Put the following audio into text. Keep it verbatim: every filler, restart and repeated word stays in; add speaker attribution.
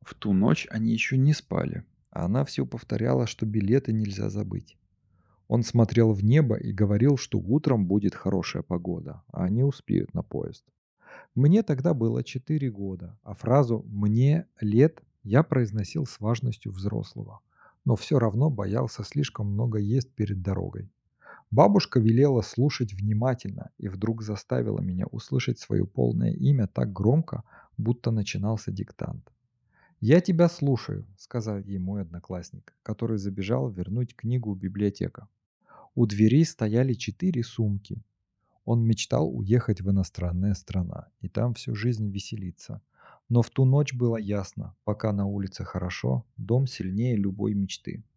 Speaker 1: В ту ночь они еще не спали, а она все повторяла, что билеты нельзя забыть. Он смотрел в небо и говорил, что утром будет хорошая погода, а они успеют на поезд. Мне тогда было четыре года, а фразу «мне лет» я произносил с важностью взрослого, но все равно боялся слишком много есть перед дорогой. Бабушка велела слушать внимательно и вдруг заставила меня услышать свое полное имя так громко, будто начинался диктант. «Я тебя слушаю», — сказал ей мой одноклассник, который забежал вернуть книгу в библиотеку. У двери стояли четыре сумки. Он мечтал уехать в иностранные страна и там всю жизнь веселиться. Но в ту ночь было ясно, пока на улице хорошо, дом сильнее любой мечты.